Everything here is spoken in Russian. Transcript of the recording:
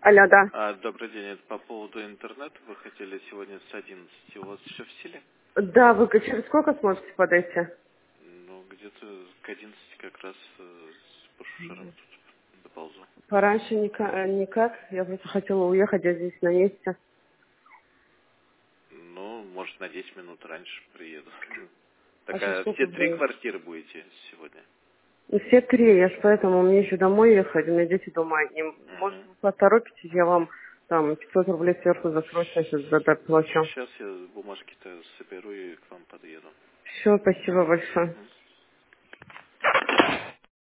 Алло, да. Добрый день, это по поводу интернета. Вы хотели сегодня с 11. У вас все в силе? Да, вы через сколько сможете подойти? Ну, где-то к 11 как раз с пошушером тут доползу. Пораньше никак. Я просто хотела уехать, я здесь на месте. Ну, может, на 10 минут раньше приеду. А Так, сейчас сколько все 3 времени? квартиры будете сегодня? Ну, все три, я ж поэтому мне еще домой ехать, у меня дети дома одни. Может, Угу. вы поторопитесь, я вам там 500 рублей сверху за срочность доплачу. Сейчас я бумажки-то соберу и к вам подъеду. Все, спасибо большое.